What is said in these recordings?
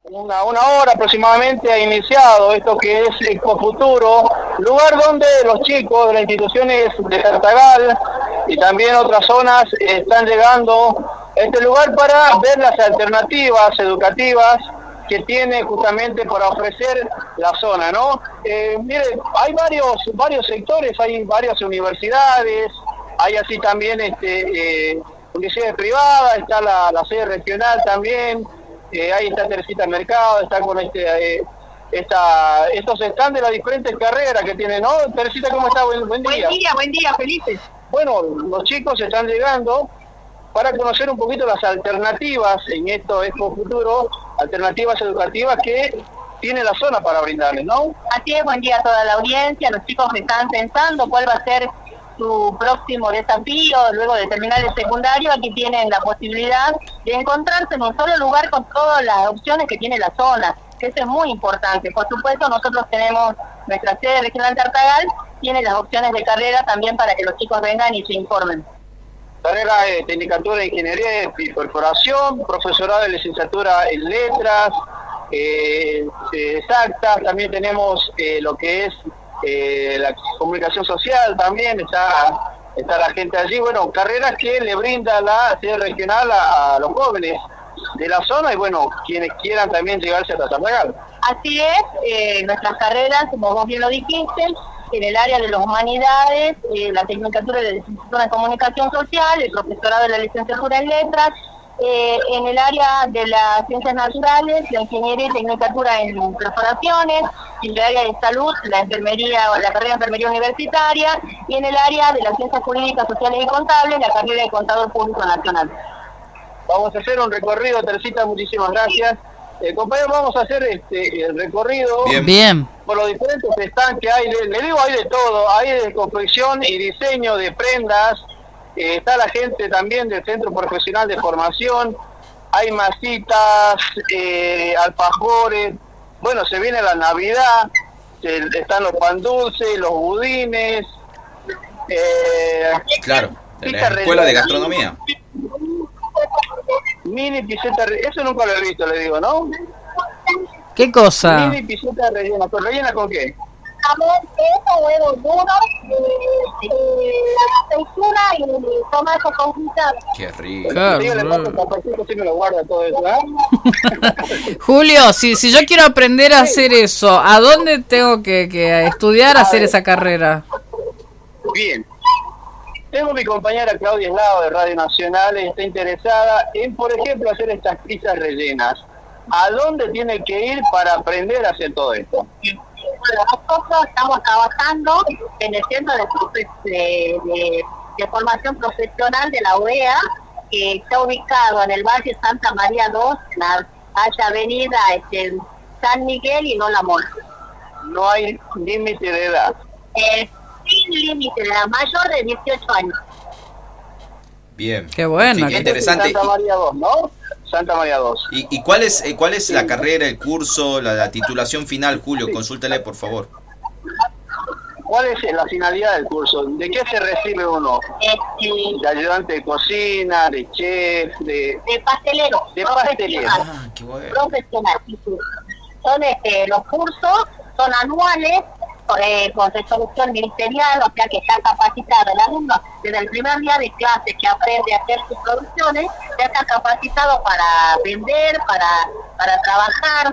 una hora aproximadamente ha iniciado esto que es Ecofuturo, lugar donde los chicos de las instituciones de Tartagal y también otras zonas están llegando a este lugar para ver las alternativas educativas que tiene justamente para ofrecer la zona, ¿no? Mire, hay varios sectores, hay varias universidades, hay así también universidades privadas, está la sede regional también. Ahí está Teresita Mercado, está con estos stands de las diferentes carreras que tienen, ¿no? Teresita, ¿cómo está? Buen día. Buen día, felices. Bueno, los chicos están llegando para conocer un poquito las alternativas en esto Ecofuturo, alternativas educativas que tiene la zona para brindarles, ¿no? Así es, buen día a toda la audiencia. Los chicos están pensando cuál va a ser su próximo desafío luego de terminar el secundario. Aquí tienen la posibilidad de encontrarse en un solo lugar con todas las opciones que tiene la zona, que eso es muy importante. Por supuesto, nosotros tenemos nuestra sede regional Tartagal, tiene las opciones de carrera también para que los chicos vengan y se informen. Carrera de Tecnicatura de Ingeniería y Corporación, profesorado de licenciatura en Letras, exactas, también tenemos lo que es la comunicación social también, está la gente allí, bueno, carreras que le brinda la sede regional a los jóvenes de la zona y bueno, quienes quieran también llegarse hasta Tartagal. Así es, nuestras carreras, como vos bien lo dijiste, en el área de las humanidades, la tecnicatura de la licenciatura en comunicación social, el profesorado de la licenciatura en letras, en el área de las ciencias naturales, la ingeniería y tecnicatura en perforaciones, en el área de salud, la carrera de enfermería universitaria, y en el área de las ciencias jurídicas, sociales y contables, la carrera de contador público nacional. Vamos a hacer un recorrido, Teresita, muchísimas gracias. Compañeros, vamos a hacer el recorrido. Bien. Por los diferentes stands que hay, le digo, hay de todo, hay de confección y diseño de prendas. Está la gente también del Centro Profesional de Formación, hay masitas, alfajores, bueno, se viene la Navidad, están los pan dulces, los budines. Claro, de la Escuela de Gastronomía. Mini piseta, eso nunca lo he visto, le digo, ¿no? ¿Qué cosa? Mini piseta rellena, ¿pero rellena con qué? Jamón, queso, huevos duros, aceituna y tomate confitada. Qué rico. Sí me lo guarda todo eso, ¿eh? Julio, si yo quiero aprender a hacer eso, ¿a dónde tengo que estudiar a hacer esa carrera? Bien. Tengo mi compañera Claudia Eslao de Radio Nacional, está interesada en, por ejemplo, hacer estas pizzas rellenas. ¿A dónde tiene que ir para aprender a hacer todo esto? Bueno, nosotros estamos trabajando en el Centro de Formación Profesional de la UEA, que está ubicado en el Valle Santa María 2, en la avenida San Miguel y no La Mora. No hay límite de edad. Sin límite de edad, mayor de 18 años. Bien. Qué bueno. Sí, qué interesante. Santa María 2, ¿no? Santa María 2. ¿Y cuál es la carrera, el curso, la titulación final, Julio? Sí. Consúltale, por favor. ¿Cuál es la finalidad del curso? ¿De qué se recibe uno? ¿De ayudante de cocina, de chef, de pastelero? De pastelero. Ah, qué bueno. Profesional. Son los cursos, son anuales, con resolución ministerial, o sea que está capacitado el alumno desde el primer día de clase que aprende a hacer sus producciones, ya está capacitado para vender, para trabajar.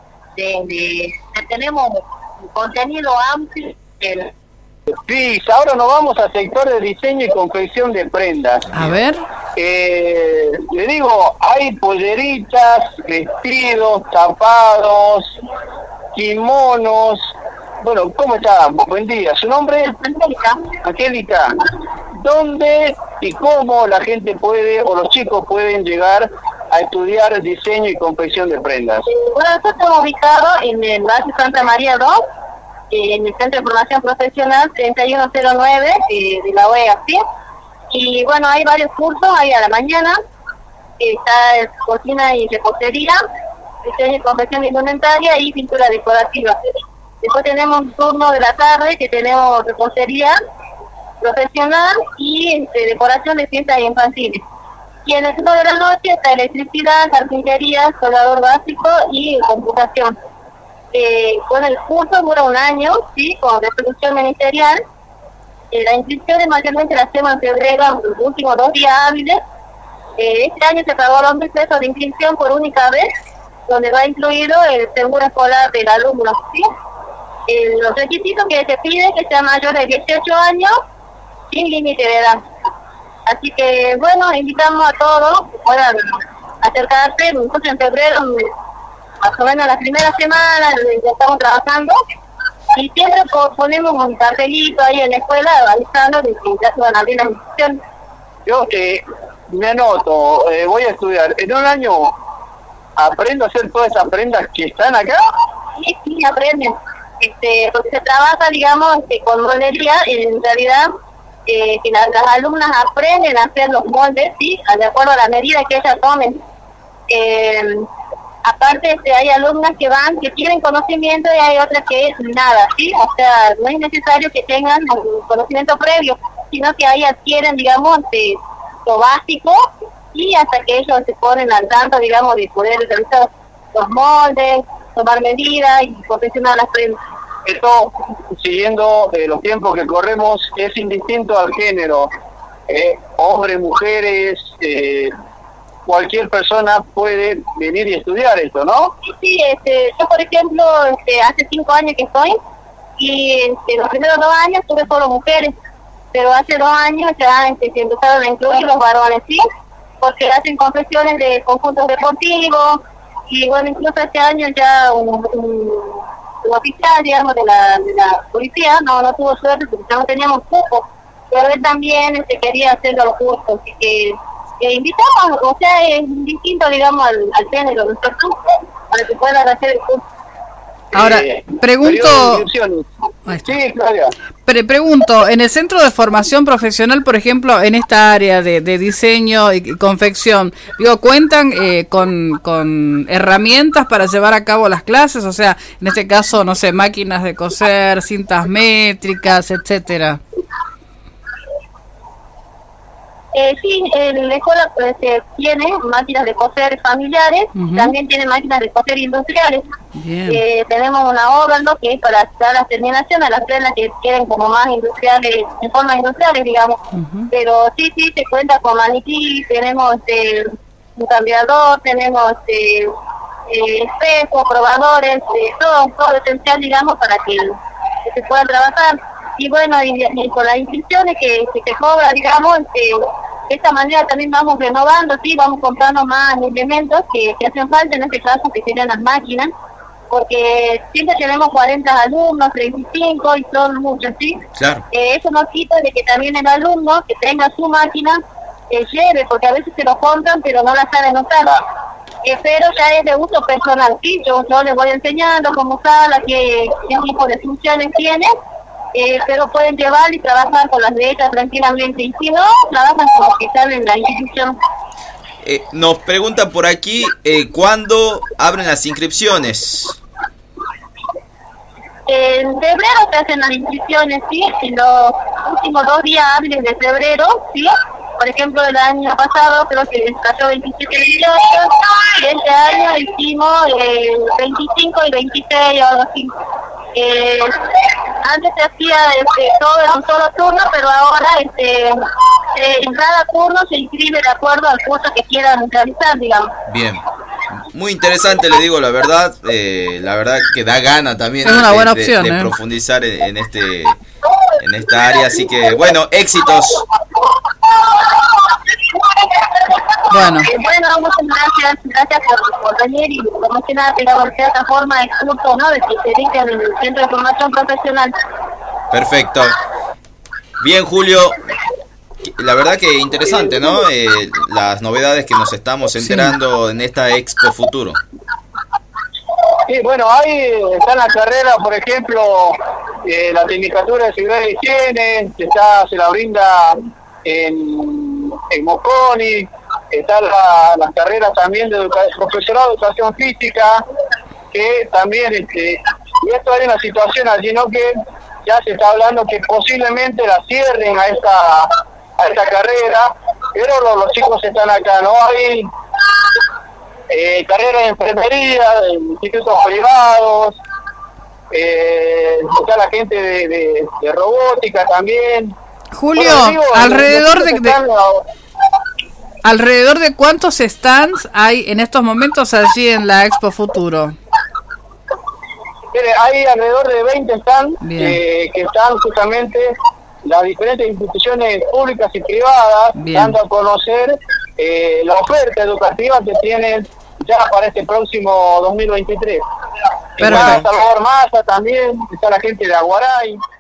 Tenemos un contenido amplio. Sí, ahora nos vamos al sector de diseño y confección de prendas. A ver. Le digo, hay polleritas, vestidos, tapados, kimonos. Bueno, ¿cómo está? Buen día. ¿Su nombre? Angélica. ¿Dónde y cómo la gente puede, o los chicos pueden llegar a estudiar diseño y confección de prendas? Bueno, nosotros estamos ubicados en el barrio Santa María 2, en el Centro de Formación Profesional 3109 de la UEA, ¿sí? Y bueno, hay varios cursos, hay a la mañana, está cocina y repostería, diseño y confección indumentaria y pintura decorativa. Después tenemos un turno de la tarde que tenemos repostería profesional y decoración de fiestas infantiles. Y en el turno de la noche está electricidad, carpintería, soldador básico y computación. Bueno, el curso dura un año, ¿sí? Con resolución ministerial. Las inscripciones mayormente las hacemos en febrero, los últimos 2 días hábiles. Este año se pagó los procesos de inscripción por única vez, donde va incluido el seguro escolar del alumno, ¿sí? Los requisitos que se piden que sea mayor de 18 años, sin límite de edad. Así que, bueno, invitamos a todos que puedan acercarse. Nosotros en febrero, más o menos la primera semana, ya estamos trabajando. Y siempre ponemos un cartelito ahí en la escuela avisando de que ya se van a abrir las inscripciones. Yo me anoto, voy a estudiar. En un año aprendo a hacer todas esas prendas que están acá. Sí, aprenden. Porque se trabaja, digamos, con moldería, en realidad que las alumnas aprenden a hacer los moldes, ¿sí? De acuerdo a la medida que ellas tomen. Aparte, hay alumnas que tienen conocimiento y hay otras que nada, ¿sí? O sea, no es necesario que tengan un conocimiento previo, sino que ahí adquieren, digamos, lo básico y hasta que ellos se ponen al tanto, digamos, de poder realizar los moldes, tomar medidas y confeccionar las prendas. Esto, siguiendo los tiempos que corremos, es indistinto al género. Hombres, mujeres, cualquier persona puede venir y estudiar esto, ¿no? Sí, yo por ejemplo, hace 5 años que estoy y los primeros 2 años tuve solo mujeres, pero hace 2 años ya se empezaron a incluir los varones, ¿sí? Porque hacen confecciones de conjuntos deportivos y bueno, incluso este año ya un oficial, digamos, de la policía no tuvo suerte porque ya no teníamos cupo, pero él también quería hacer los cursos, así que invitamos, o sea, es distinto, digamos, al género, ¿no es cierto? Para que puedan hacer el curso. Ahora, pregunto... Sí, Claudia. Pregunto, en el centro de formación profesional, por ejemplo, en esta área de diseño y confección, ¿cuentan con herramientas para llevar a cabo las clases? O sea, en este caso, no sé, máquinas de coser, cintas métricas, etcétera. Sí, la escuela tiene máquinas de coser familiares, también tiene máquinas de coser industriales. Tenemos una Overlock que es para dar las terminaciones a las prendas que quieren como más industriales, en formas industriales, digamos. Pero sí, se cuenta con maniquí, tenemos un cambiador, tenemos espejos, probadores, todo esencial, digamos, para que se pueda trabajar. Y bueno, y con las inscripciones que se cobra, digamos, de esta manera también vamos renovando, sí, vamos comprando más elementos que hacen falta, en este caso que serían las máquinas, porque siempre tenemos 40 alumnos, 35 y son muchos, ¿sí? Claro. Eso no quita de que también el alumno que tenga su máquina lleve, porque a veces se lo compran pero no la saben usar. Pero ya es de uso personal, ¿sí? Yo les voy enseñando cómo usarla, qué tipo de funciones tiene. Pero pueden llevar y trabajar con las letras tranquilamente, y si no, trabajan como que están en la institución. Nos preguntan por aquí, ¿cuándo abren las inscripciones? En febrero se hacen las inscripciones, ¿sí? En los últimos 2 días hábiles de febrero, ¿sí? Por ejemplo, el año pasado creo que cayó 27 y 28, y este año hicimos 25 y 26 o algo así. Antes se hacía todo en un solo turno, pero ahora en cada turno se inscribe de acuerdo al curso que quieran realizar, digamos. Bien, muy interesante, le digo la verdad que da gana también es una buena opción, de profundizar en esta área, así que bueno, éxitos. Bueno, muchas gracias por venir y promocionar de esta forma el curso, ¿no? De que se dicta en el Centro de Formación Profesional. Perfecto. Bien, Julio, la verdad que interesante, ¿no? Las novedades que nos estamos enterando en esta Expo Futuro. Sí, bueno, ahí está en la carrera, por ejemplo, la Tecnicatura de Seguridad y Higiene, se la brinda en Mosconi. Están las carreras también de profesorado de educación física, que también, y esto hay una situación allí, ¿no? Que ya se está hablando que posiblemente la cierren a esta carrera, pero los chicos están acá, ¿no? Hay carreras de enfermería, de institutos privados, está la gente de robótica también. Julio, Bueno, digo, alrededor de cuántos stands hay en estos momentos allí en la Expo Futuro. Mire, hay alrededor de 20 stands que están justamente las diferentes instituciones públicas y privadas, dando a conocer la oferta educativa que tienen ya para este próximo 2023. Está Salvador Massa también, está la gente de Aguaray.